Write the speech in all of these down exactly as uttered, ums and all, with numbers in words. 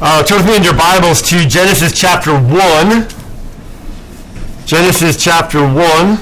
Uh, turn with me in your Bibles to Genesis chapter one. Genesis chapter one.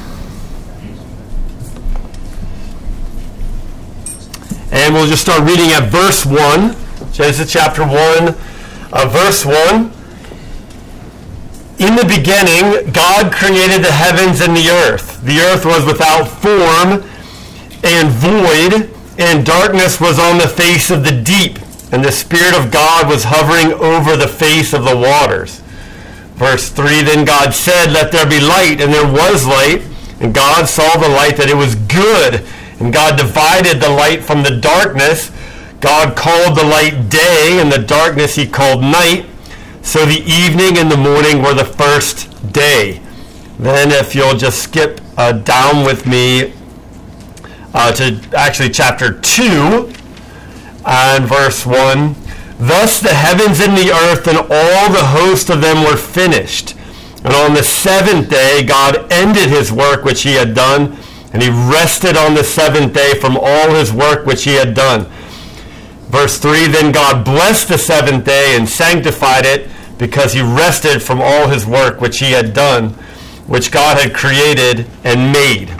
And we'll just start reading at verse one. Genesis chapter one, uh, verse one. In the beginning, God created the heavens and the earth. The earth was without form and void, and darkness was on the face of the deep. And the Spirit of God was hovering over the face of the waters. Verse three, then God said, let there be light, and there was light. And God saw the light that it was good. And God divided the light from the darkness. God called the light day, and the darkness he called night. So the evening and the morning were the first day. Then if you'll just skip uh, down with me uh, to actually chapter two. And verse one, thus the heavens and the earth and all the host of them were finished. And on the seventh day God ended his work which he had done, and he rested on the seventh day from all his work which he had done. Verse three, then God blessed the seventh day and sanctified it, because he rested from all his work which he had done, which God had created and made.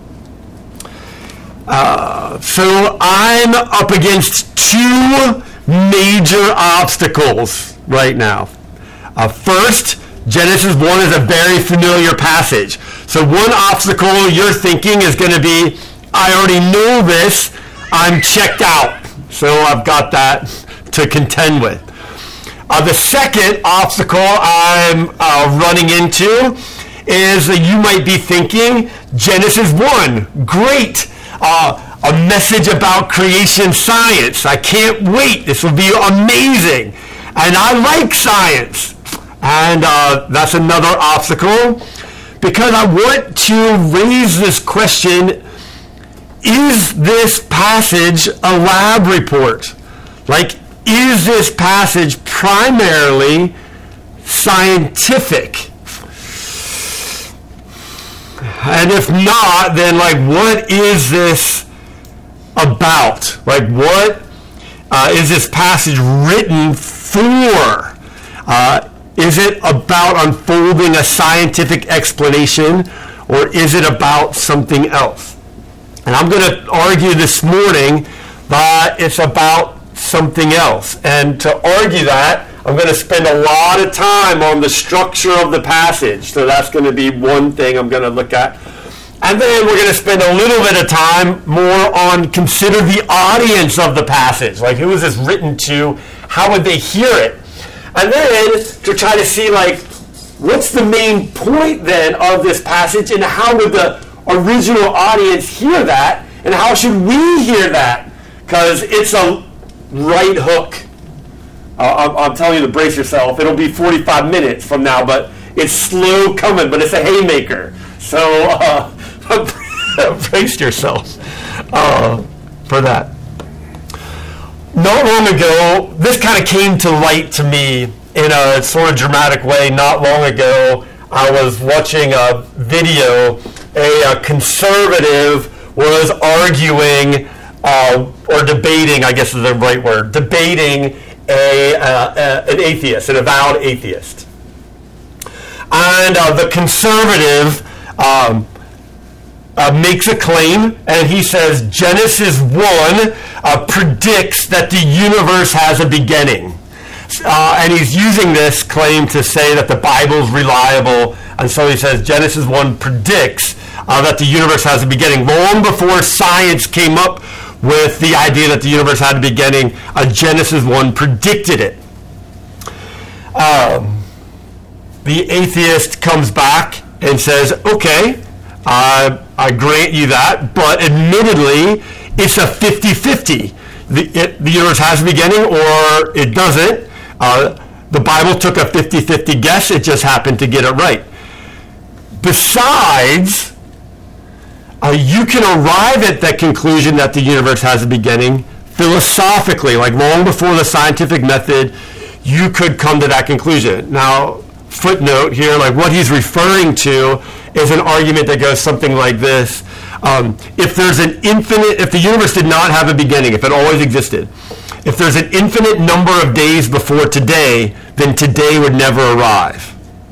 Uh, so I'm up against two major obstacles right now. Uh, first, Genesis one is a very familiar passage. So one obstacle you're thinking is going to be, I already know this, I'm checked out. So I've got that to contend with. Uh, the second obstacle I'm uh, running into is that you might be thinking, Genesis one, great. Uh, a message about creation science. I can't wait. This will be amazing. And I like science. And uh, that's another obstacle, because I want to raise this question, is this passage a lab report? Like, is this passage primarily scientific? And if not, then like, what is this about? Like, what uh, is this passage written for? Uh, is it about unfolding a scientific explanation, or is it about something else? And I'm going to argue this morning that it's about something else. And to argue that, I'm going to spend a lot of time on the structure of the passage. So that's going to be one thing I'm going to look at. And then we're going to spend a little bit of time more on consider the audience of the passage. Like, who is this written to? How would they hear it? And then to try to see, like, what's the main point then of this passage, and how would the original audience hear that? And how should we hear that? Because it's a right hook. Uh, I'm, I'm telling you to brace yourself. It'll be forty-five minutes from now, but it's slow coming, but it's a haymaker. So uh, brace yourself uh, for that. Not long ago, this kind of came to light to me in a sort of dramatic way. Not long ago, I was watching a video. A, a conservative was arguing uh, or debating, I guess is the right word, debating A, uh, uh, an atheist, an avowed atheist. And uh, the conservative um, uh, makes a claim, and he says Genesis one uh, predicts that the universe has a beginning. Uh, and he's using this claim to say that the Bible's reliable, and so he says Genesis one predicts uh, that the universe has a beginning. Long before science came up with the idea that the universe had a beginning, uh, Genesis one predicted it. Um, the atheist comes back and says, okay, uh, I grant you that, but admittedly, it's a fifty-fifty. The, it, the universe has a beginning or it doesn't. Uh, the Bible took a fifty-fifty guess. It just happened to get it right. Besides, Uh, you can arrive at that conclusion that the universe has a beginning philosophically, like long before the scientific method, you could come to that conclusion. Now, footnote here, like what he's referring to is an argument that goes something like this. Um, if there's an infinite, if the universe did not have a beginning, if it always existed, if there's an infinite number of days before today, then today would never arrive.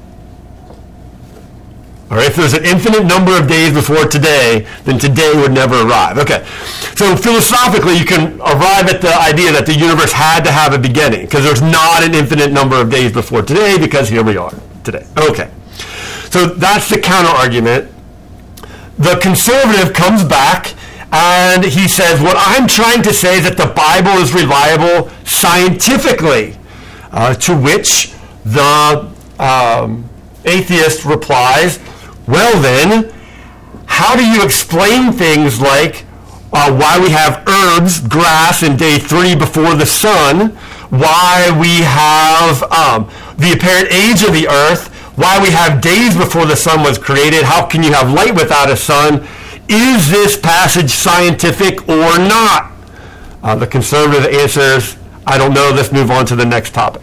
Or if there's an infinite number of days before today, then today would never arrive. Okay, so philosophically, you can arrive at the idea that the universe had to have a beginning, because there's not an infinite number of days before today, because here we are today. Okay, so that's the counter-argument. The conservative comes back, and he says, what I'm trying to say is that the Bible is reliable scientifically, uh, to which the um, atheist replies, well then, how do you explain things like uh, why we have herbs, grass in day three before the sun, why we have um, the apparent age of the earth, why we have days before the sun was created, how can you have light without a sun? Is this passage scientific or not? Uh, the conservative answers, I don't know, let's move on to the next topic.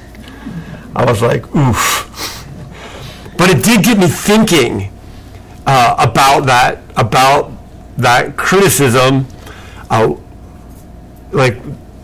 I was like, oof. But it did get me thinking uh, about that, about that criticism. Uh, like,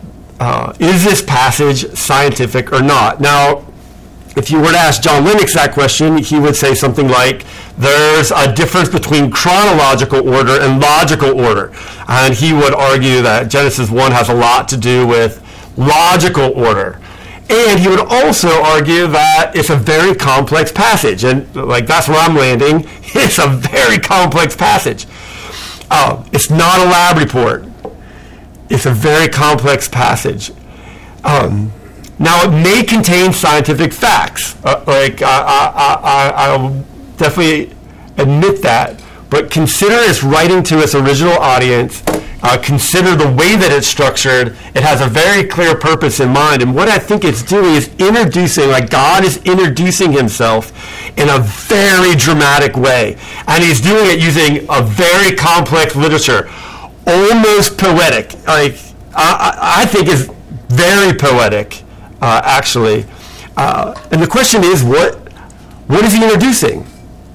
uh, is this passage scientific or not? Now, if you were to ask John Lennox that question, he would say something like, there's a difference between chronological order and logical order. And he would argue that Genesis one has a lot to do with logical order. And he would also argue that it's a very complex passage. And like that's where I'm landing. It's a very complex passage. Uh, it's not a lab report. It's a very complex passage. Um, now, it may contain scientific facts. Uh, like I, I, I, I'll definitely admit that. But consider its writing to its original audience. Uh, consider the way that it's structured. It has a very clear purpose in mind. And what I think it's doing is introducing, like God is introducing himself in a very dramatic way. And he's doing it using a very complex literature, almost poetic. Like I, I think is very poetic, uh, actually. Uh, and the question is, what what is he introducing?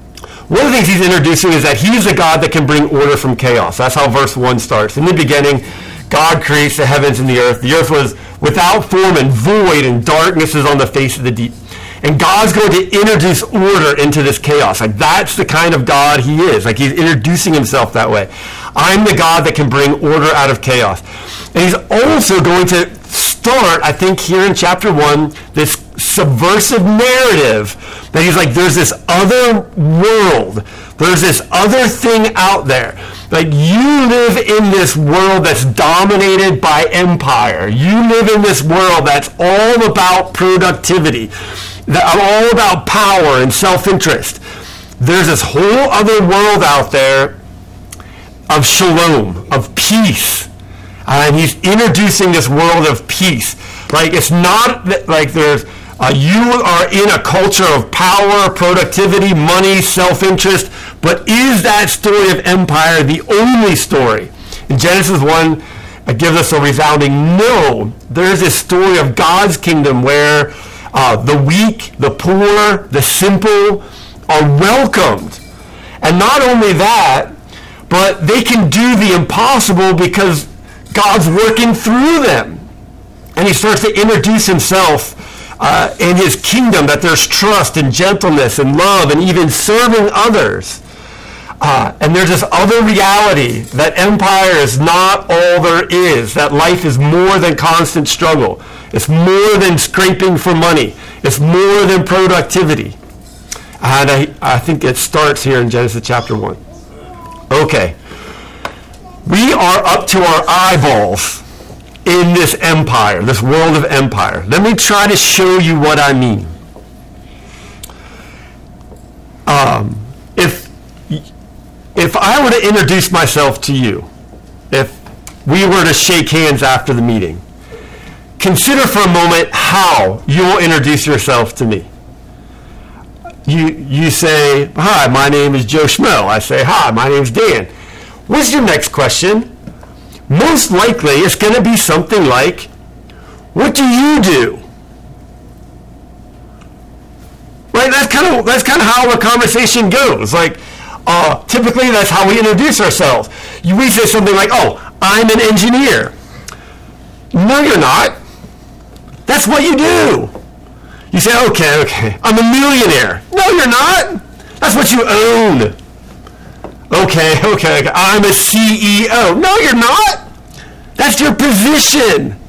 One of the things he's introducing is that he's a God that can bring order from chaos. That's how verse one starts. In the beginning, God creates the heavens and the earth. The earth was without form and void, and darkness is on the face of the deep. And God's going to introduce order into this chaos. Like that's the kind of God he is. Like he's introducing himself that way. I'm the God that can bring order out of chaos. And he's also going to start, I think here in chapter one, this subversive narrative that he's like, there's this other world. There's this other thing out there. Like you live in this world that's dominated by empire. You live in this world that's all about productivity, that all about power and self-interest. There's this whole other world out there of shalom, of peace. And he's introducing this world of peace. Like it's not that, like there's uh, you are in a culture of power, productivity, money, self-interest, but is that story of empire the only story? In Genesis one, it gives us a resounding no. There's this story of God's kingdom where uh, the weak, the poor, the simple are welcomed. And not only that, but they can do the impossible because God's working through them. And he starts to introduce himself uh, in his kingdom, that there's trust and gentleness and love and even serving others. Uh, and there's this other reality that empire is not all there is, that life is more than constant struggle. It's more than scraping for money. It's more than productivity. And I, I think it starts here in Genesis chapter one. Okay. We are up to our eyeballs in this empire, this world of empire. Let me try to show you what I mean. Um, if if I were to introduce myself to you, if we were to shake hands after the meeting, consider for a moment how you'll introduce yourself to me. You you say, hi, my name is Joe Schmo. I say, hi, my name is Dan. What's your next question? Most likely it's going to be something like, what do you do? Right? That's kind of that's kind of how the conversation goes. Like, uh, typically that's how we introduce ourselves. We say something like, oh, I'm an engineer. No, you're not. That's what you do. You say, okay, okay, I'm a millionaire. No, you're not. That's what you own. Okay, okay, okay, I'm a C E O. No, you're not. That's your position.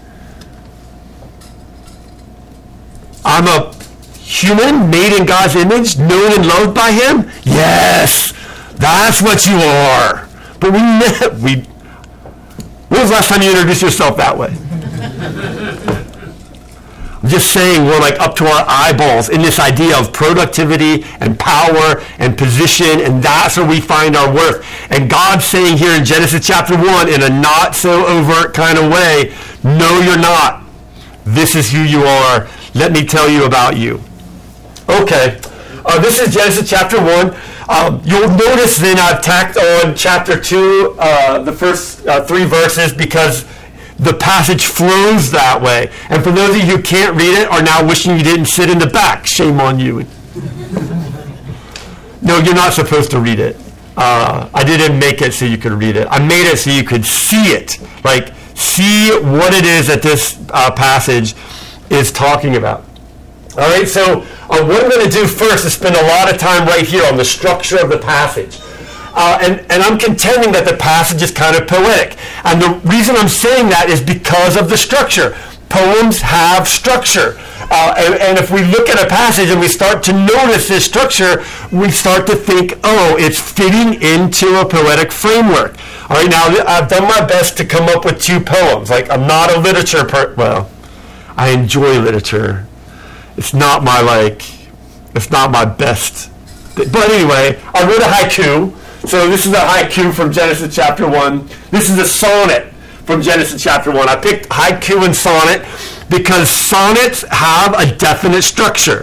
I'm a human made in God's image, known and loved by him. Yes, that's what you are. But we never, we, when was the last time you introduced yourself that way? I'm just saying we're like up to our eyeballs in this idea of productivity and power and position, and that's where we find our worth. And God's saying here in Genesis chapter one in a not so overt kind of way, no, you're not. This is who you are. Let me tell you about you. Okay, uh, this is Genesis chapter one. Um, you'll notice then I've tacked on chapter two, uh, the first uh, three verses, because the passage flows that way. And for those of you who can't read it are now wishing you didn't sit in the back. Shame on you. No, you're not supposed to read it. Uh, I didn't make it so you could read it. I made it so you could see it. Like, see what it is that this uh, passage is talking about. All right, so uh, what I'm going to do first is spend a lot of time right here on the structure of the passage. Uh, and, and I'm contending that the passage is kind of poetic. And the reason I'm saying that is because of the structure. Poems have structure. Uh, and, and if we look at a passage and we start to notice this structure, we start to think, oh, it's fitting into a poetic framework. All right, now I've done my best to come up with two poems. Like, I'm not a literature per- well, I enjoy literature. It's not my, like, it's not my best. But anyway, I wrote a haiku. So this is a haiku from Genesis chapter one. This is a sonnet from Genesis chapter one. I picked haiku and sonnet because sonnets have a definite structure.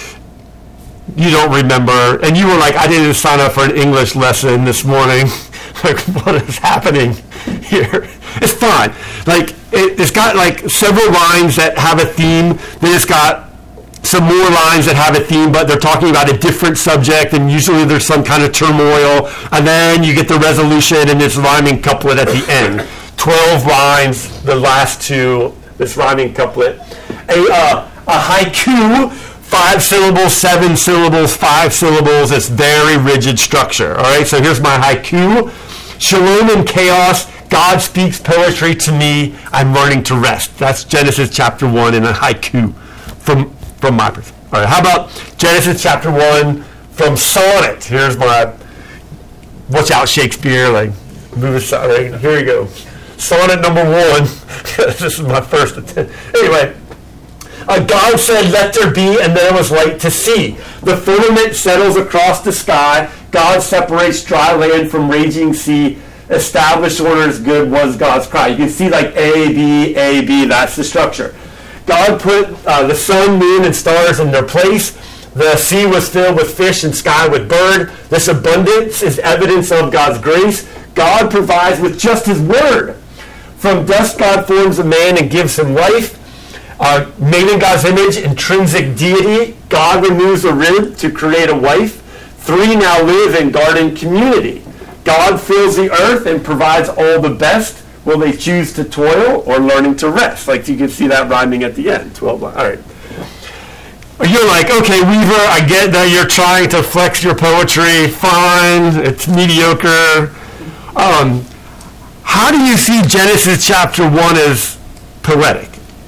You don't remember, and you were like, I didn't sign up for an English lesson this morning. Like, what is happening here? It's fine. Like, it, it's got like several lines that have a theme. Then it's got some more lines that have a theme, but they're talking about a different subject, and usually there's some kind of turmoil, and then you get the resolution and this rhyming couplet at the end. Twelve lines, the last two, this rhyming couplet. A, uh, a haiku, five syllables, seven syllables, five syllables, it's very rigid structure. All right, so here's my haiku. Shalom in chaos, God speaks poetry to me, I'm learning to rest. That's Genesis chapter one in a haiku from From my perspective. All right, how about Genesis chapter one from sonnet? Here's my, watch out Shakespeare, like, move aside, right? Here we go. Sonnet number one. This is my first attempt. Anyway, uh, God said, let there be, and there was light to see. The firmament settles across the sky. God separates dry land from raging sea. Established order is good was God's cry. You can see like A, B, A, B, that's the structure. God put uh, the sun, moon, and stars in their place. The sea was filled with fish and sky with bird. This abundance is evidence of God's grace. God provides with just his word. From dust God forms a man and gives him life. Uh, made in God's image, intrinsic deity. God removes a rib to create a wife. Three now live in garden community. God fills the earth and provides all the best. Will they choose to toil or learning to rest? Like you can see that rhyming at the end. twelve. All right. You're like, okay, Weaver, I get that you're trying to flex your poetry. Fine. It's mediocre. Um, how do you see Genesis chapter one as poetic?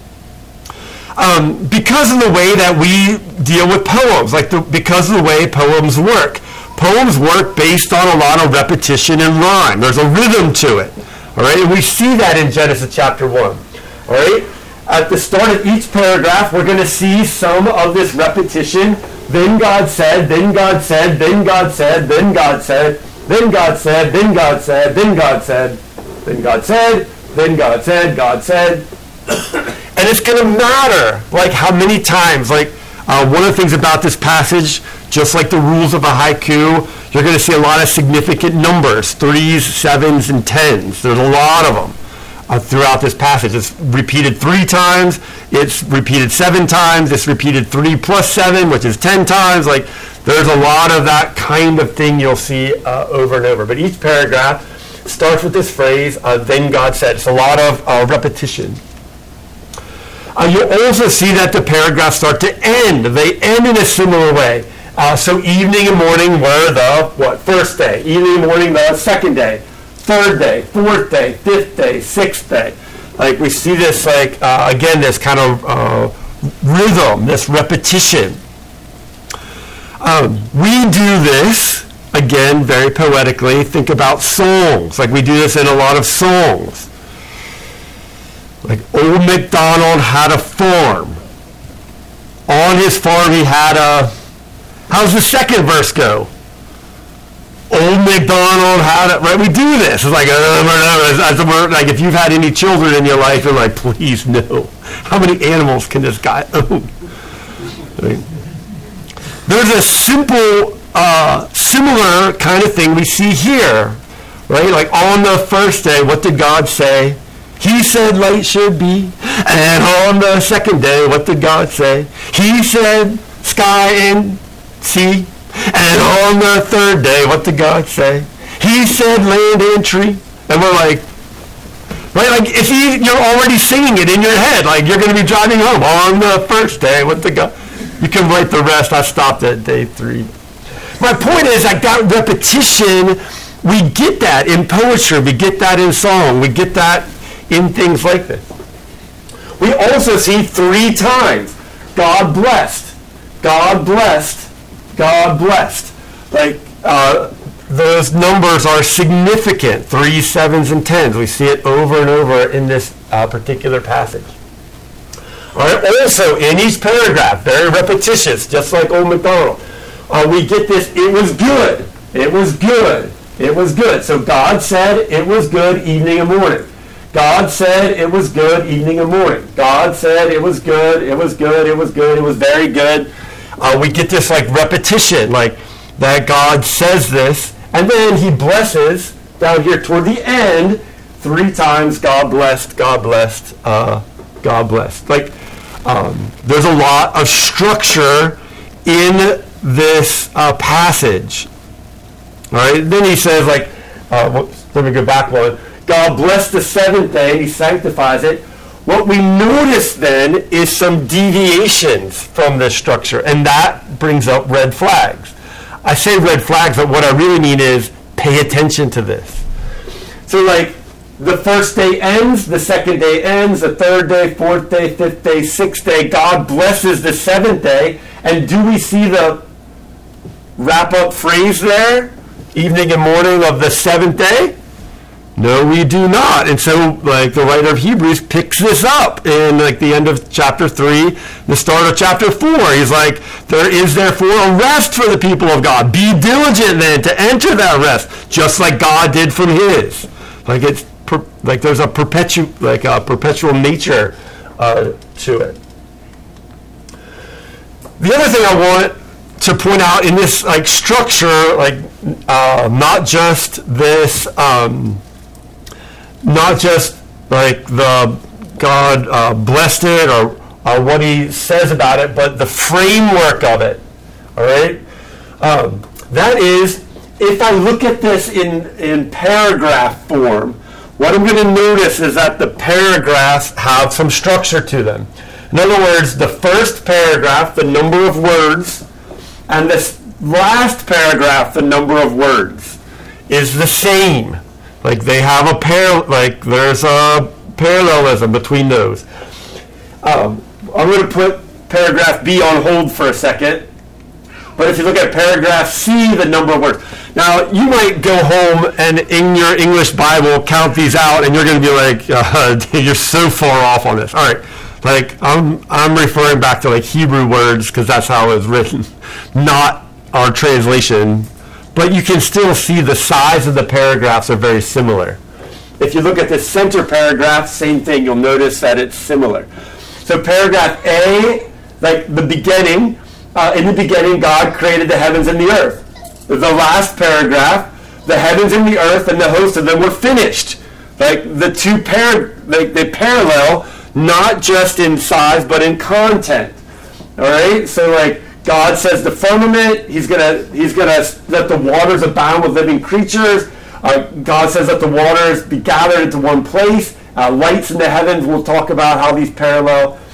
Um, because of the way that we deal with poems, like the, because of the way poems work. Poems work based on a lot of repetition and rhyme. There's a rhythm to it. All right, and we see that in Genesis chapter one. All right, at the start of each paragraph, we're going to see some of this repetition. Then God said, then God said, then God said, then God said, then God said, then God said, then God said, then God said, then God said, God said. And it's going to matter, like how many times, like uh, one of the things about this passage, just like the rules of a haiku, you're going to see a lot of significant numbers, threes, sevens, and tens. There's a lot of them uh, throughout this passage. It's repeated three times. It's repeated seven times. It's repeated three plus seven, which is ten times. Like, there's a lot of that kind of thing you'll see uh, over and over. But each paragraph starts with this phrase, uh, then God said. It's a lot of uh, repetition. Uh, you'll also see that the paragraphs start to end. They end in a similar way. Uh, so evening and morning were the, what, first day. Evening and morning the second day. Third day, fourth day, fifth day, sixth day. Like we see this, like, uh, again, this kind of uh, rhythm, this repetition. Um, we do this, again, very poetically. Think about songs. Like we do this in a lot of songs. Like Old MacDonald had a farm. On his farm he had a... How's the second verse go? Old MacDonald had it, right? We do this. It's like, uh, like if you've had any children in your life, you're like, please no. How many animals can this guy own? Right? There's a simple, uh, similar kind of thing we see here, right? Like on the first day, what did God say? He said light should be. And on the second day, what did God say? He said sky and sea. And on the third day, what did God say? He said land and tree. And we're like, right? Like if you, you're already singing it in your head, like you're going to be driving home on the first day, what did God? You can write the rest. I stopped at day three. My point is, like that repetition, we get that in poetry, we get that in song, we get that in things like this. We also see three times, God blessed, God blessed, God blessed. Like uh, those numbers are significant, three, sevens, and tens. We see it over and over in this uh, particular passage. All right. Also, in each paragraph, very repetitious, just like Old MacDonald, uh, we get this, it was good, it was good, it was good. So God said it was good evening and morning. God said it was good evening and morning. God said it was good, it was good, it was good, it was very good. Uh, we get this like repetition, like that God says this, and then he blesses down here toward the end, three times God blessed, God blessed, uh, God blessed. Like um, there's a lot of structure in this uh, passage. All right. Then he says, like, uh, whoops, let me go back one. God blessed the seventh day; He sanctifies it. What we notice then is some deviations from this structure, and that brings up red flags. I say red flags, but what I really mean is pay attention to this. So, like, the first day ends, the second day ends, the third day, fourth day, fifth day, sixth day. God blesses the seventh day. And do we see the wrap-up phrase there? Evening and morning of the seventh day? No, we do not. And so, like, the writer of Hebrews picks this up in, like, the end of chapter three, the start of chapter four. He's like, there is therefore a rest for the people of God. Be diligent then to enter that rest, just like God did from his. Like, it's Per, like there's a perpetual like a perpetual nature uh, to it. The other thing I want to point out in this like structure, like uh, not just this, um, not just like the God uh, blessed it or or what he says about it, but the framework of it. All right, um, that is, if I look at this in in paragraph form. What I'm going to notice is that the paragraphs have some structure to them. In other words, the first paragraph, the number of words, and this last paragraph, the number of words, is the same. Like they have a par, like there's a parallelism between those. Um, I'm going to put paragraph B on hold for a second. But if you look at paragraph C, the number of words. Now, you might go home and in your English Bible count these out, and you're going to be like, uh, you're so far off on this. All right, like I'm I'm referring back to like Hebrew words because that's how it was written, not our translation. But you can still see the size of the paragraphs are very similar. If you look at the center paragraph, same thing. You'll notice that it's similar. So paragraph A, like the beginning. Uh, in the beginning, God created the heavens and the earth. The last paragraph, the heavens and the earth and the host of them were finished. Like the two par- like they parallel, not just in size but in content. All right. So like God says the firmament, He's gonna He's gonna let the waters abound with living creatures. Uh, God says that the waters be gathered into one place. Uh, lights in the heavens. We'll talk about how these parallel.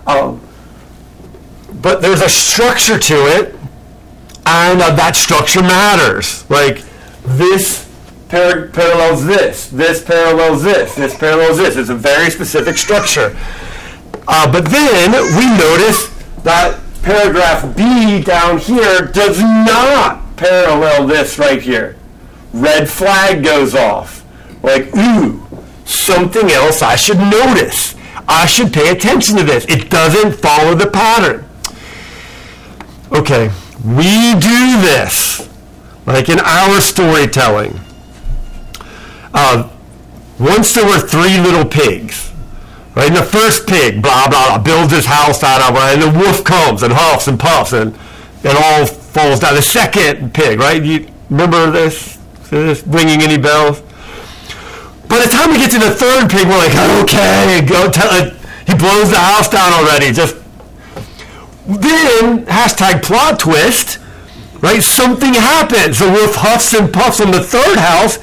Um, but there's a structure to it, and uh, that structure matters. Like, this par- parallels this, this parallels this, this parallels this. It's a very specific structure. Uh, but then we notice that paragraph B down here does not parallel this right here. Red flag goes off. Like, ooh, something else I should notice. I should pay attention to this. It doesn't follow the pattern. Okay, we do this, like in our storytelling. Uh, once there were three little pigs. Right, and the first pig, blah, blah, blah, builds his house out of it, and the wolf comes and huffs and puffs, and it all falls down. The second pig, right? You remember this? Is this ringing any bells? By the time we get to the third pig, we're like, okay, go tell it. He blows the house down already. Just then, hashtag plot twist, right? Something happens. The wolf huffs and puffs on the third house.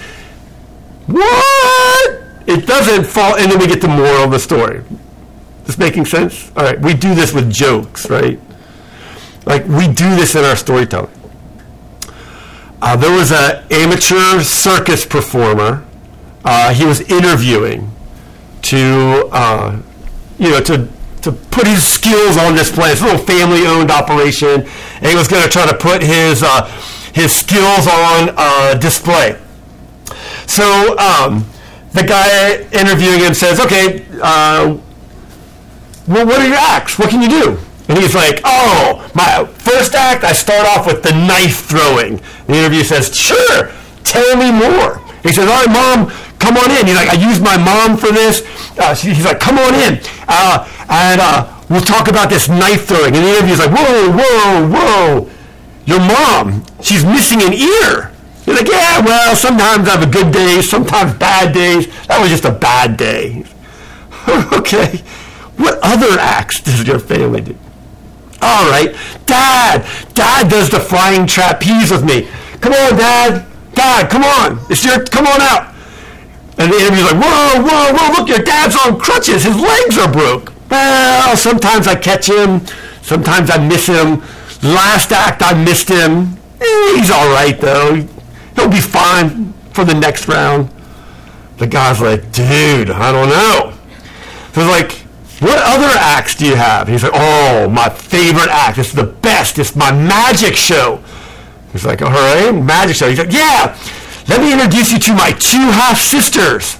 What? It doesn't fall, and then we get the moral of the story. This making sense? All right, we do this with jokes, right? Like, we do this in our storytelling. Uh, there was an amateur circus performer. Uh, he was interviewing to, uh, you know, to to put his skills on display. It's a little family-owned operation, and he was going to try to put his uh, his skills on uh, display. So, um, the guy interviewing him says, okay, uh, well, what are your acts? What can you do? And he's like, oh, my first act, I start off with the knife throwing. The interviewer says, sure, tell me more. He says, all right, Mom, come on in. He's like, I used my mom for this. Uh, she, he's like, come on in. Uh, and uh, we'll talk about this knife throwing. And the interviewer's like, whoa, whoa, whoa. Your mom, she's missing an ear. He's like, yeah, well, sometimes I have a good day, sometimes bad days. That was just a bad day. Okay. What other acts does your family do? All right. Dad. Dad does the flying trapeze with me. Come on, Dad. Dad, come on. It's your, come on out. And the interviewer's like, whoa, whoa, whoa, look, your dad's on crutches. His legs are broke. Well, sometimes I catch him. Sometimes I miss him. Last act, I missed him. Eh, he's all right, though. He'll be fine for the next round. The guy's like, dude, I don't know. So he's like, what other acts do you have? He's like, oh, my favorite act. It's the best. It's my magic show. He's like, all right, magic show. He's like, yeah, let me introduce you to my two half-sisters.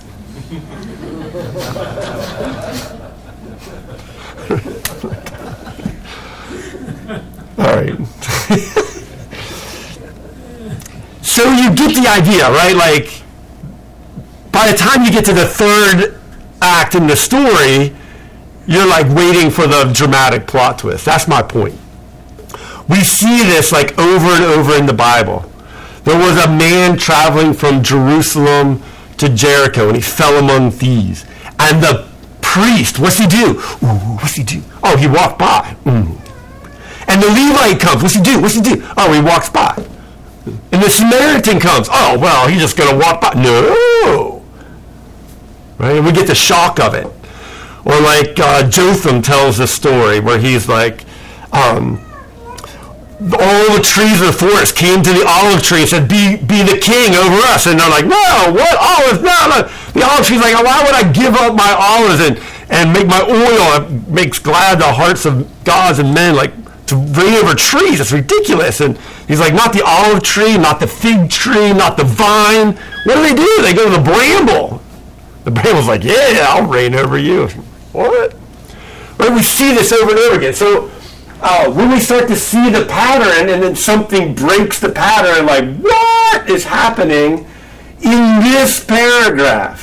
All right. So you get the idea, right? Like, by the time you get to the third act in the story, you're like waiting for the dramatic plot twist. That's my point. We see this like over and over in the Bible. There was a man traveling from Jerusalem to Jericho, and he fell among thieves. And the priest, what's he do? Ooh, what's he do? Oh, he walked by. Ooh. And the Levite comes. What's he do? What's he do? Oh, he walks by. And the Samaritan comes. Oh, well, he's just going to walk by. No. Right? And we get the shock of it. Or like uh, Jotham tells the story where he's like, um, all the trees of the forest came to the olive tree and said, be, be the king over us. And they're like, no, what olives? No, no. The olive tree's like, why would I give up my olives and, and make my oil? It makes glad the hearts of gods and men, like, to reign over trees. It's ridiculous. And he's like, not the olive tree, not the fig tree, not the vine. What do they do? They go to the bramble. The bramble's like, yeah, I'll reign over you. What? Right? We see this over and over again. So uh, when we start to see the pattern and then something breaks the pattern, like, what is happening in this paragraph?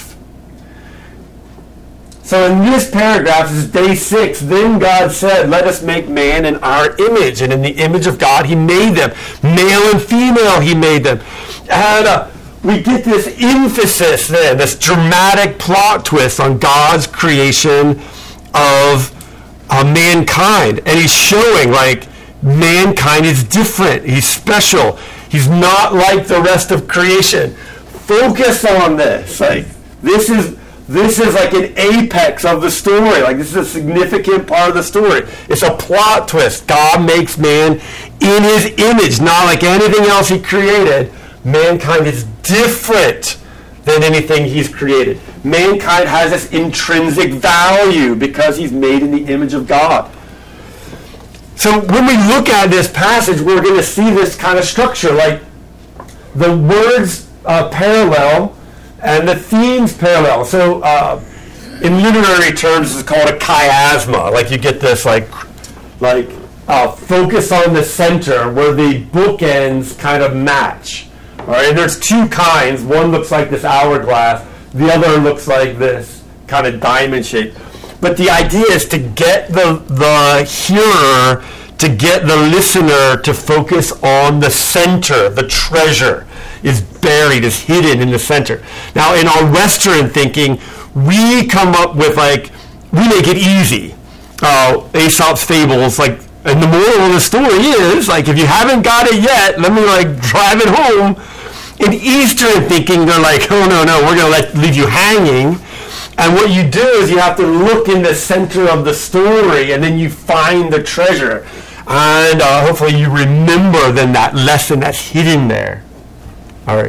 So in this paragraph, this is day six, then God said, let us make man in our image. And in the image of God, he made them. Male and female, he made them. And uh, we get this emphasis then, this dramatic plot twist on God's creation of uh, mankind. And he's showing, like, mankind is different. He's special. He's not like the rest of creation. Focus on this. Like, this is This is like an apex of the story. Like, this is a significant part of the story. It's a plot twist. God makes man in his image, not like anything else he created. Mankind is different than anything he's created. Mankind has this intrinsic value because he's made in the image of God. So when we look at this passage, we're going to see this kind of structure. Like, the words uh, parallel and the themes parallel. So uh, in literary terms, it's called a chiasma. Like, you get this like like uh, focus on the center where the bookends kind of match. All right, and there's two kinds. One looks like this hourglass. The other looks like this kind of diamond shape. But the idea is to get the the hearer, to get the listener to focus on the center, the treasure is buried, is hidden in the center. Now, in our Western thinking, we come up with, like, we make it easy. Uh, Aesop's fables, like, and the moral of the story is, like, if you haven't got it yet, let me, like, drive it home. In Eastern thinking, they're like, oh, no, no, we're going to let leave you hanging. And what you do is you have to look in the center of the story, and then you find the treasure. And uh, hopefully you remember then that lesson that's hidden there. All right.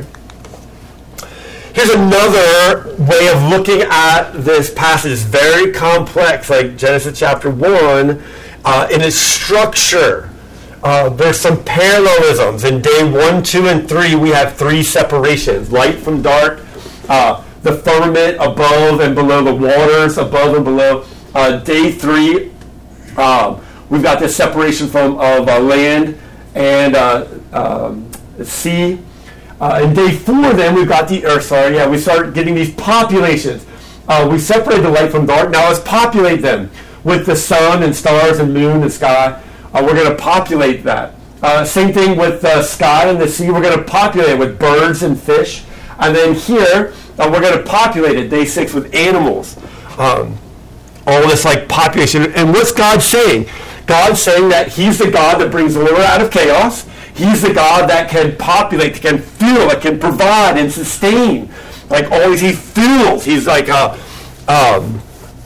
Here's another way of looking at this passage. It's very complex, like Genesis chapter one. Uh, in its structure, uh, there's some parallelisms. In day one, two, and three, we have three separations. Light from dark, uh, the firmament above and below, the waters above and below. Uh, day three, um, we've got this separation from of uh, land and uh, um, sea. Uh, in day four, then, we've got the earth. Sorry, yeah, we start getting these populations. Uh, we separate the light from dark. Now let's populate them with the sun and stars and moon and sky. Uh, we're going to populate that. Uh, same thing with the sky and the sea. We're going to populate it with birds and fish. And then here, uh, we're going to populate it, day six, with animals. Um, all this, like, population. And what's God saying? God's saying that he's the God that brings order out of chaos. He's the God that can populate, that can fuel, that can provide and sustain. Like, always, he fuels. He's like a, um,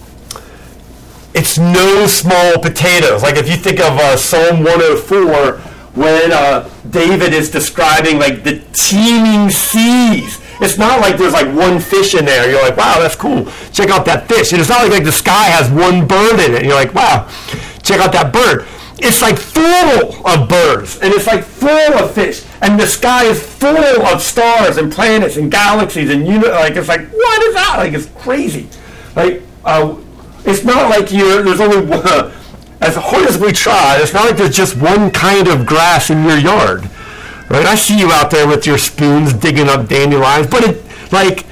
it's no small potatoes. Like, if you think of uh, Psalm one oh four, when uh, David is describing, like, the teeming seas. It's not like there's, like, one fish in there. You're like, wow, that's cool. Check out that fish. And it's not like, like the sky has one bird in it. And you're like, wow, check out that bird. It's like full of birds, and it's like full of fish, and the sky is full of stars and planets and galaxies, and you know, like, it's like, what is that? Like, it's crazy. Like, uh, it's not like you're, there's only one, uh, as hard as we try, it's not like there's just one kind of grass in your yard, right? I see you out there with your spoons digging up dandelions, but it, like,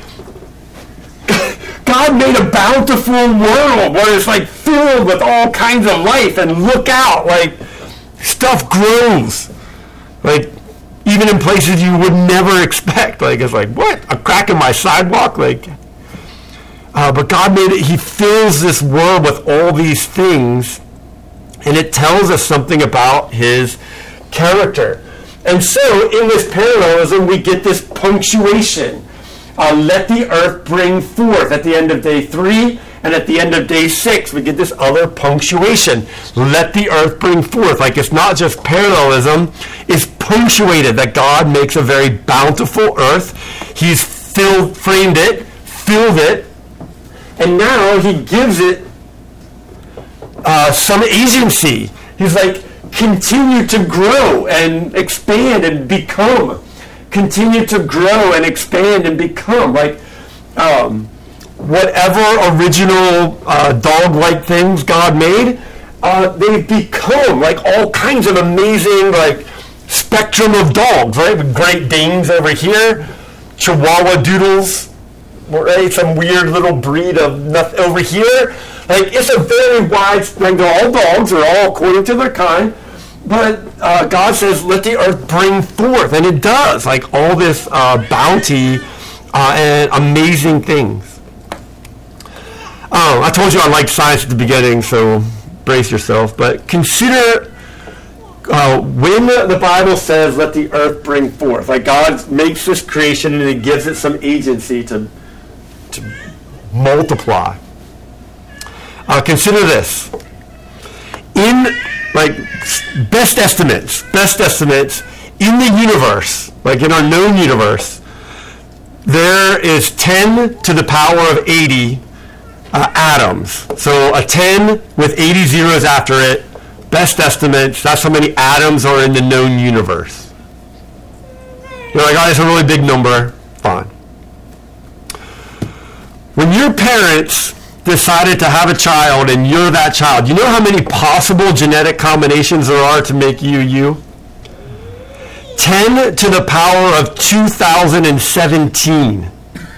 God made a bountiful world where it's like filled with all kinds of life, and look out, like, stuff grows, like, even in places you would never expect. Like, it's like, what, a crack in my sidewalk? Like, uh, but God made it, he fills this world with all these things, and it tells us something about his character. And so in this parallelism, we get this punctuation. Uh, let the earth bring forth at the end of day three, and at the end of day six, we get this other punctuation. Let the earth bring forth. Like, it's not just parallelism, it's punctuated that God makes a very bountiful earth. He's filled, framed it, filled it, and now he gives it uh, some agency. He's like, continue to grow and expand and become. Continue to grow and expand and become. Like, um, whatever original uh, dog-like things God made, uh, they've become, like, all kinds of amazing, like, spectrum of dogs, right? With Great Danes over here, Chihuahua Doodles, right? Some weird little breed of nothing over here. Like, it's a very wide, like, they're all dogs, they're all according to their kind. But uh, God says, let the earth bring forth. And it does, like, all this uh, bounty uh, and amazing things. Oh, I told you I liked science at the beginning, so brace yourself. But consider uh, when the Bible says, let the earth bring forth. Like, God makes this creation and he gives it some agency to, to multiply. Uh, consider this. In, like, best estimates, best estimates, in the universe, like in our known universe, there is ten to the power of eighty uh, atoms. So a ten with eighty zeros after it, best estimates, that's how many atoms are in the known universe. You're like, oh, that's a really big number. Fine. When your parents decided to have a child and you're that child, you know how many possible genetic combinations there are to make you you? ten to the power of two thousand seventeen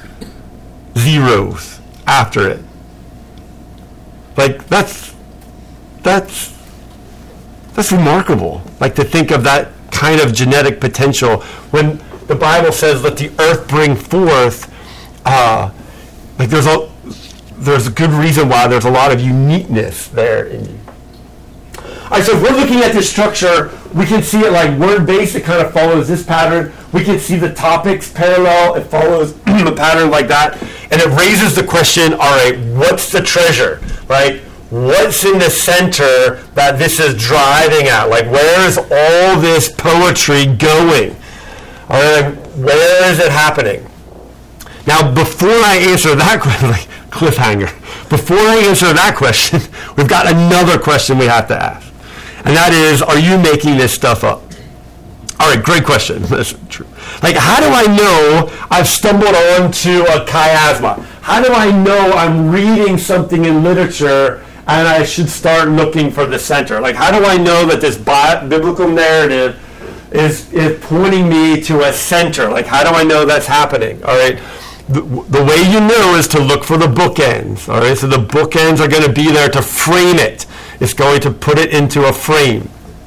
zeros after it. Like, that's, that's, that's remarkable. Like, to think of that kind of genetic potential when the Bible says, let the earth bring forth, uh, like there's a, there's a good reason why there's a lot of uniqueness there in you. All right, so if we're looking at this structure, we can see it like word-based. It kind of follows this pattern. We can see the topics parallel. It follows a pattern like that. And it raises the question, all right, what's the treasure? Like, what's in the center that this is driving at? Like, where is all this poetry going? All right, where is it happening? Now, before I answer that question, like, cliffhanger, before I answer that question, we've got another question we have to ask. And that is, are you making this stuff up? All right, great question. That's true. Like, how do I know I've stumbled onto a chiasma? How do I know I'm reading something in literature and I should start looking for the center? Like, how do I know that this bi- biblical narrative is, is pointing me to a center? Like, how do I know that's happening? All right. The, the way you know is to look for the bookends. All right. So the bookends are going to be there to frame it. It's going to put it into a frame.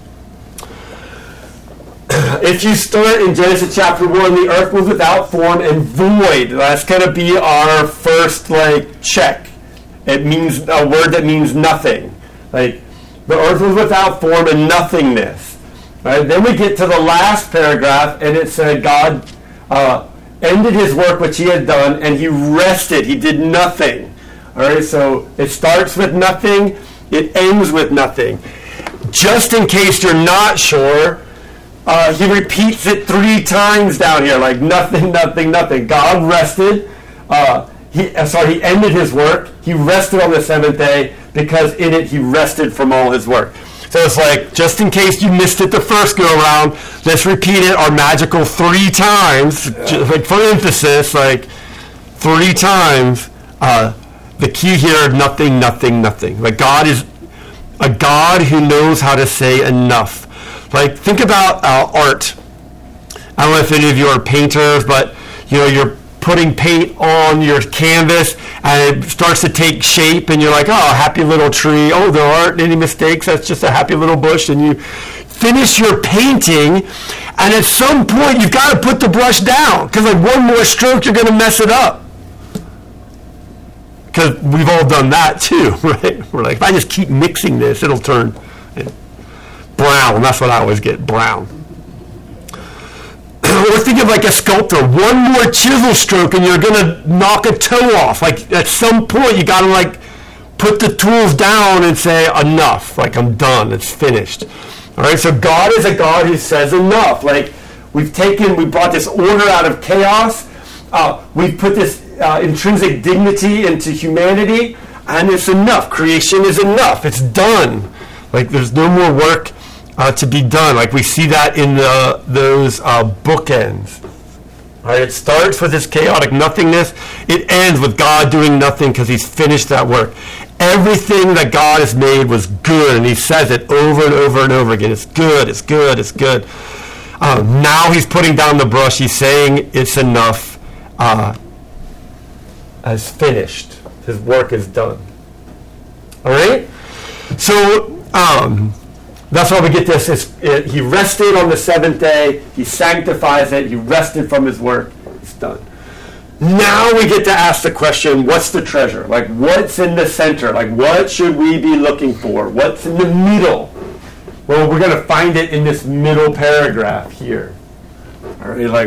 If you start in Genesis chapter one, the earth was without form and void. That's going to be our first, like, check. It means a word that means nothing. Like, the earth was without form and nothingness. Right? Then we get to the last paragraph, and it said God uh, ended his work which he had done, and he rested. He did nothing. All right, so it starts with nothing. It ends with nothing. Just in case you're not sure, uh, he repeats it three times down here, like nothing, nothing, nothing. God rested. Uh, he, uh, sorry, he ended his work. He rested on the seventh day because in it he rested from all his work. So it's like, just in case you missed it the first go around, let's repeat it our magical three times, just, like for emphasis, like three times. Uh, The key here, nothing, nothing, nothing. Like, God is a God who knows how to say enough. Like, think about uh, art. I don't know if any of you are painters, but, you know, you're putting paint on your canvas, and it starts to take shape, and you're like, oh, happy little tree. Oh, there aren't any mistakes. That's just a happy little bush. And you finish your painting, and at some point, you've got to put the brush down, because, like, one more stroke, you're going to mess it up. Because we've all done that too, right? We're like, if I just keep mixing this, it'll turn brown. That's what I always get, brown. Or think of like a sculptor. One more chisel stroke and you're going to knock a toe off. Like, at some point, you got to like put the tools down and say, enough. Like, I'm done. It's finished. All right, so God is a God who says enough. Like, we've taken, we brought this order out of chaos. Uh, we've put this Uh, intrinsic dignity into humanity, and it's enough. Creation is enough. It's done. Like, there's no more work uh, to be done. Like, we see that in the, those uh, bookends. All right, it starts with this chaotic nothingness. It ends with God doing nothing because he's finished that work. Everything that God has made was good, and he says it over and over and over again. It's good, it's good, it's good. Uh, now he's putting down the brush. He's saying it's enough. Uh, has finished. His work is done. All right? So um, that's why we get this. It's, it, he rested on the seventh day. He sanctifies it. He rested from his work. It's done. Now we get to ask the question, what's the treasure? Like, what's in the center? Like, what should we be looking for? What's in the middle? Well, we're going to find it in this middle paragraph here. All right, like,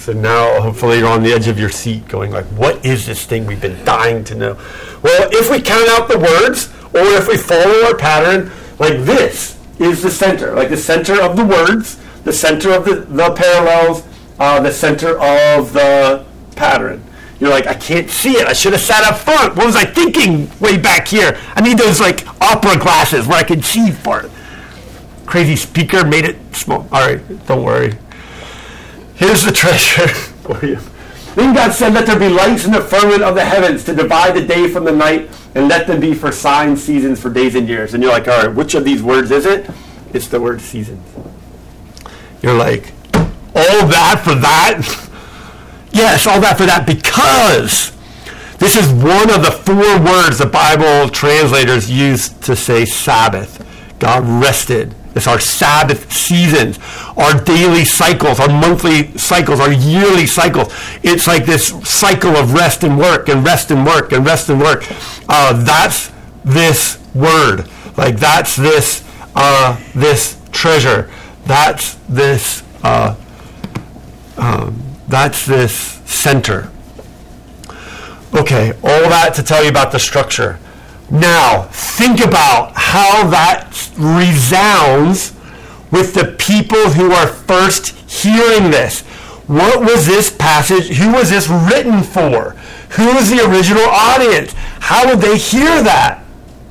So now, hopefully, you're on the edge of your seat going like, what is this thing we've been dying to know? Well, if we count out the words, or if we follow our pattern, like this is the center, like the center of the words, the center of the, the parallels, uh, the center of the pattern. You're like, I can't see it. I should have sat up front. What was I thinking way back here? I need those like opera glasses where I can see for it. Crazy speaker made it small. All right, don't worry. Here's the treasure for you. Then God said, let there be lights in the firmament of the heavens to divide the day from the night, and let them be for signs, seasons, for days and years. And you're like, all right, which of these words is it? It's the word seasons. You're like, all that for that? Yes, all that for that, because this is one of the four words the Bible translators use to say Sabbath. God rested. It's our Sabbath seasons, our daily cycles, our monthly cycles, our yearly cycles. It's like this cycle of rest and work and rest and work and rest and work. Uh, that's this word. Like that's this uh, this treasure. That's this uh, um, that's this center. Okay, all that to tell you about the structure. Now, think about how that resounds with the people who are first hearing this. What was this passage? Who was this written for? Who was the original audience? How would they hear that?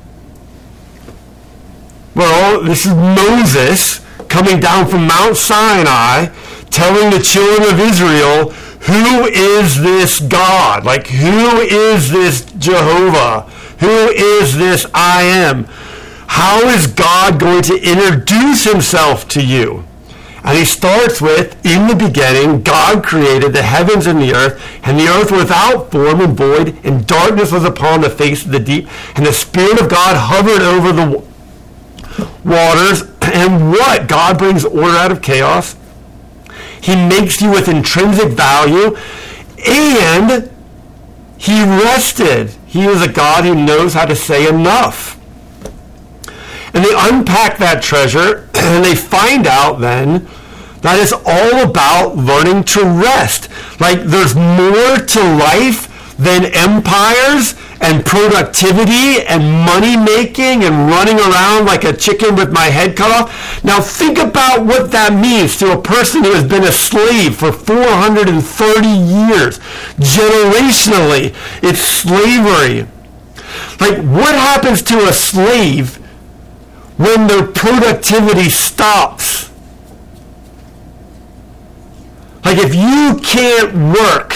Well, this is Moses coming down from Mount Sinai, telling the children of Israel, who is this God? Like, who is this Jehovah? Who is this I am? How is God going to introduce himself to you? And he starts with, in the beginning, God created the heavens and the earth, and the earth without form and void, and darkness was upon the face of the deep, and the Spirit of God hovered over the waters. And what? God brings order out of chaos. He makes you with intrinsic value, and he rested. He is a God who knows how to say enough. And they unpack that treasure, and they find out then that it's all about learning to rest. Like there's more to life than empires and productivity and money making and running around like a chicken with my head cut off. Now think about what that means to a person who has been a slave for four hundred thirty years. Generationally, it's slavery. Like what happens to a slave when their productivity stops? Like if you can't work,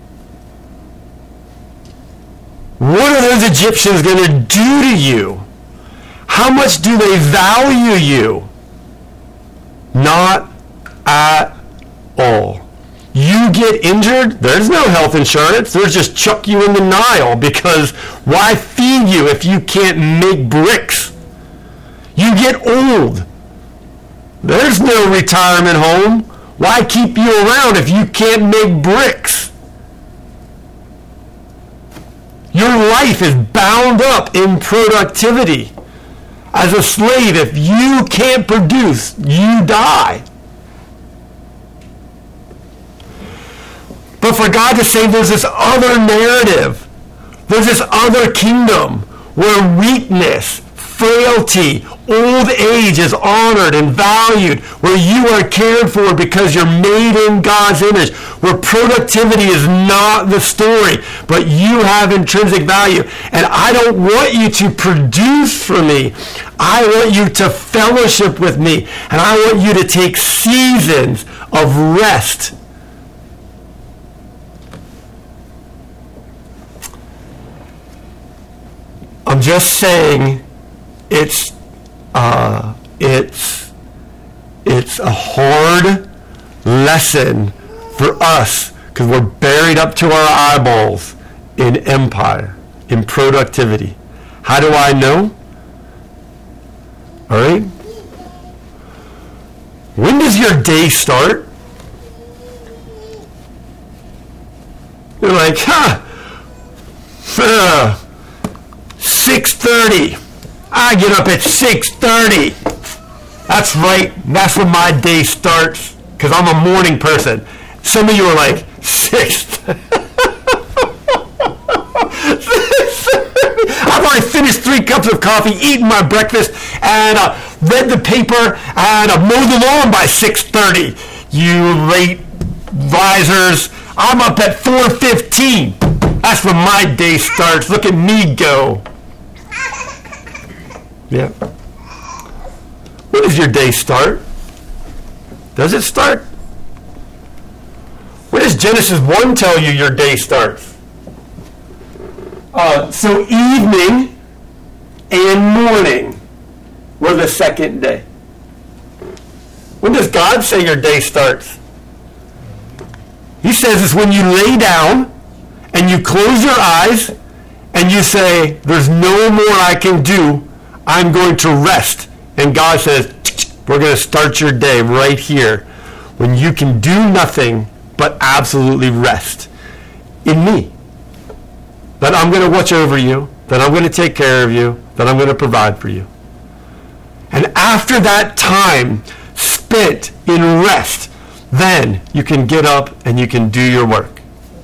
what are those Egyptians going to do to you? How much do they value you? Not at all. You get injured, there's no health insurance. There's just chuck you in the Nile, because why feed you if you can't make bricks? You get old. There's no retirement home. Why keep you around if you can't make bricks? Your life is bound up in productivity. As a slave, if you can't produce, you die. But for God to say there's this other narrative, there's this other kingdom where weakness, frailty, old age is honored and valued, where you are cared for because you're made in God's image, where productivity is not the story, but you have intrinsic value. And I don't want you to produce for me. I want you to fellowship with me. And I want you to take seasons of rest. I'm just saying it's uh, it's it's a hard lesson for us because we're buried up to our eyeballs in empire, in productivity. How do I know? All right. When does your day start? You're like, huh? Uh, six thirty. I get up at six thirty. That's right. That's when my day starts because I'm a morning person. Some of you are like, sixth. I've already finished three cups of coffee, eaten my breakfast, and uh, read the paper, and uh, mowed the lawn by six thirty. You late risers, I'm up at four fifteen. That's when my day starts. Look at me go. Yeah. When does your day start? Does it start? When does Genesis one tell you your day starts? Uh, so evening and morning were the second day. When does God say your day starts? He says it's when you lay down and you close your eyes and you say, there's no more I can do. I'm going to rest. And God says, we're going to start your day right here when you can do nothing but absolutely rest in me. That I'm going to watch over you, that I'm going to take care of you, that I'm going to provide for you. And after that time spent in rest, then you can get up and you can do your work.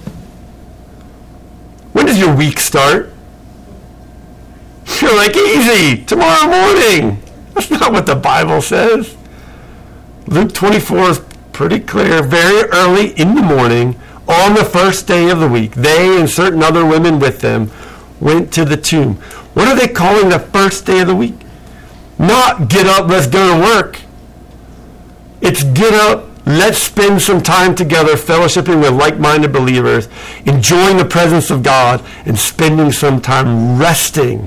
When does your week start? You're like, easy, tomorrow morning. That's not what the Bible says. Luke twenty-four is pretty clear. Very early in the morning, on the first day of the week, they and certain other women with them went to the tomb. What are they calling the first day of the week? Not get up, let's go to work. It's get up, let's spend some time together fellowshipping with like-minded believers, enjoying the presence of God, and spending some time resting.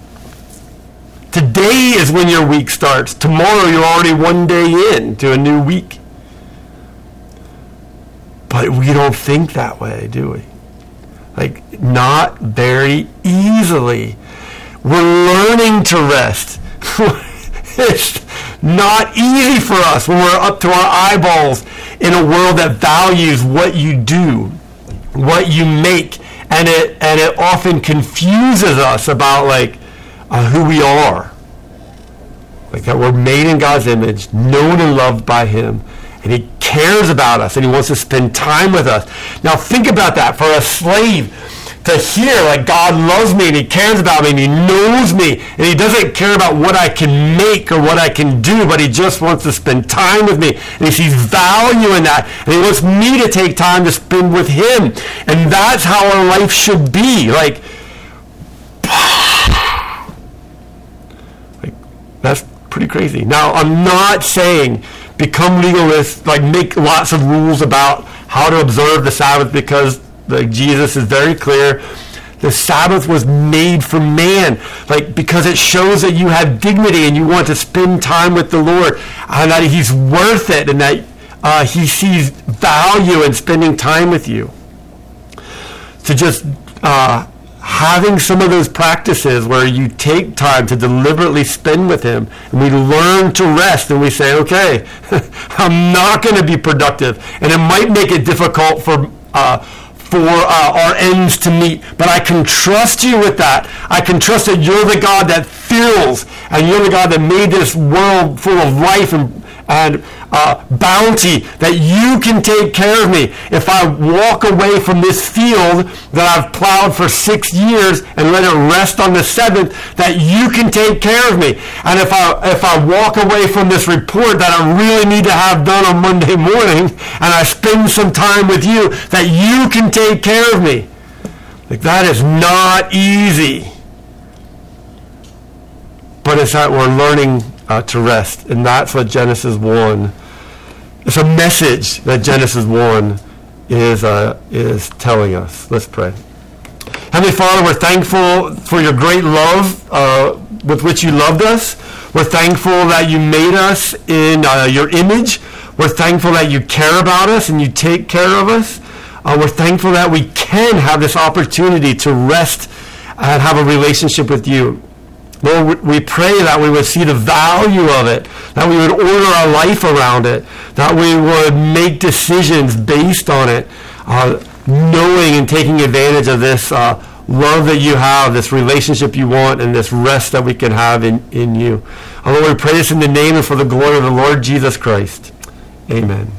Today is when your week starts. Tomorrow you're already one day in to a new week. But we don't think that way, do we? Like, not very easily. We're learning to rest. It's not easy for us when we're up to our eyeballs in a world that values what you do, what you make, and it and it often confuses us about like uh, who we are. Like that we're made in God's image, known and loved by Him. And He cares about us, and He wants to spend time with us. Now think about that. For a slave to hear, like, God loves me, and He cares about me, and He knows me, and He doesn't care about what I can make or what I can do, but He just wants to spend time with me. And He sees value in that, and He wants me to take time to spend with Him. And that's how our life should be. Like, like that's pretty crazy. Now, I'm not saying become legalists, like make lots of rules about how to observe the Sabbath, because like Jesus is very clear. The Sabbath was made for man, like because it shows that you have dignity and you want to spend time with the Lord, and that He's worth it, and that uh, He sees value in spending time with you. To just uh, having some of those practices where you take time to deliberately spend with Him, and we learn to rest, and we say, okay, I'm not going to be productive, and it might make it difficult for uh, for uh, our ends to meet, but I can trust You with that. I can trust that You're the God that fills, and You're the God that made this world full of life and and uh, bounty, that You can take care of me. If I walk away from this field that I've plowed for six years and let it rest on the seventh, that You can take care of me. And if I if I walk away from this report that I really need to have done on Monday morning, and I spend some time with You, that You can take care of me. Like, that is not easy. But it's that we're learning Uh, to rest, and that's what Genesis one. It's a message that Genesis one is uh, is telling us. Let's pray. Heavenly Father, we're thankful for Your great love uh, with which You loved us. We're thankful that You made us in uh, Your image. We're thankful that You care about us and You take care of us. Uh, we're thankful that we can have this opportunity to rest and have a relationship with You. Lord, we pray that we would see the value of it, that we would order our life around it, that we would make decisions based on it, uh, knowing and taking advantage of this uh, love that You have, this relationship You want, and this rest that we can have in, in You. Uh, Lord, we pray this in the name and for the glory of the Lord Jesus Christ. Amen.